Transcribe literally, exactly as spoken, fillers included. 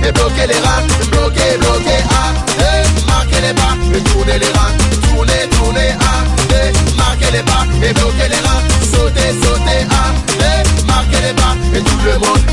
et bloquez les reins, bloquez, bloquez, ah, et marquez les pas, et tournez les reins, tournez, tournez, ah, et marquez les pas, et bloquez les reins, sautez, sautez, ah, et marquez les pas, et tout le monde